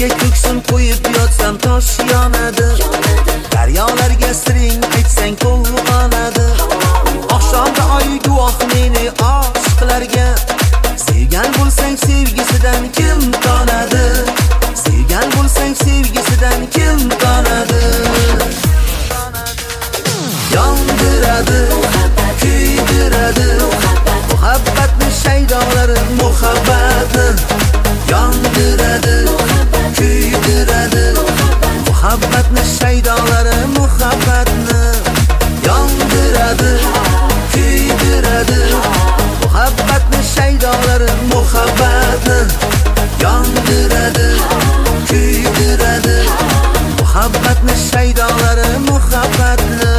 Ishga ko'ksim qo'yib yotsam tosh yonadi. Daryolarga siring aytsang to'lg'anadi. Oqshomda oy guvoh meni oshiqlarga. Sevgan bo'lsang sevgisidan kim tonadi? Sevgan bo'lsang sevgisidan kim tonadi? Yondiradi, kuydiradi, muhabbatni shaydolari muhabbatni. Yondiradi, kuydiradi, muhabbatni shaydolari muhabbatni. Yondiradi, kuydiradi, muhabbatni shaydolari muhabbatni. Yondiradi, kuydiradi, muhabbatni shaydolari muhabbatni.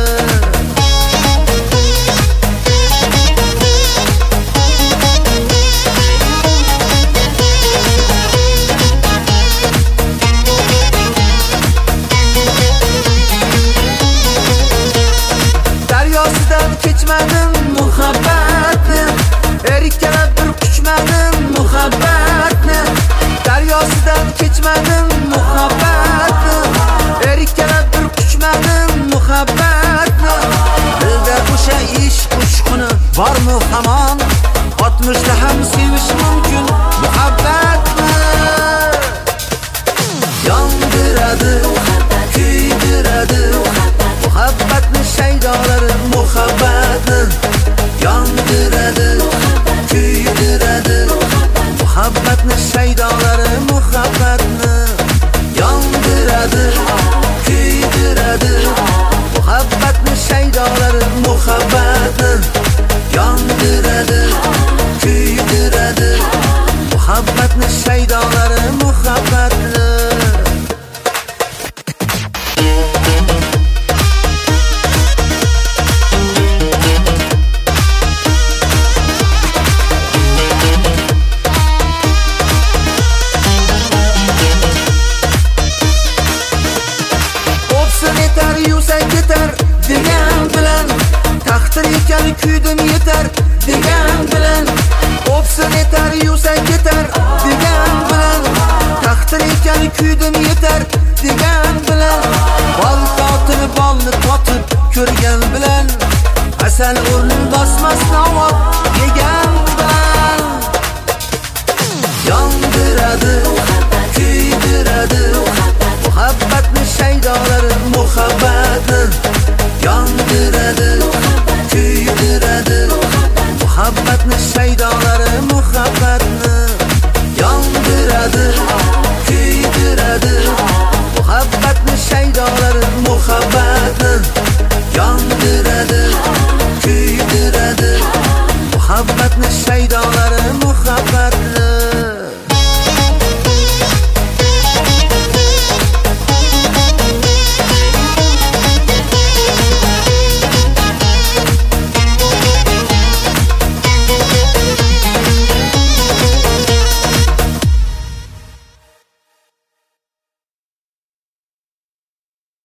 Kechmadim muhabbatni, erkalab bir quchmadim muhabbatni. Daryosidan kechmadim muhabbatni, erkalab bir quchmadim muhabbatni. Dilda o'sha ishq uchquni bormi hamon? 60da ham sevish mumkin muhabbatni. Yondiradi, kuydiradi, muhabbatni shaydolari muhabbatni. Yondiradi, kuydiradi, muhabbatni shaydolari muhabbatni. Yondiradi, kuydiradi, muhabbatni shaydolari muhabbatni. Yondiradi, kuydiradi, muhabbatni shaydolari muhabbatni. Degan bilan taqdir ekan kuydim yetar degan bilan o'psin etar yusak ketar degan bilan taqdir ekan kuydim yetar degan bilan bol totib bolni totib ko'rgan bilan asal o'rnin bosmas navot yegan bilan yondiradi kuydiradi muhabbatni shaydolari muhabbatni yondiradi kuydiradi muhabbatni shaydolari muhabbat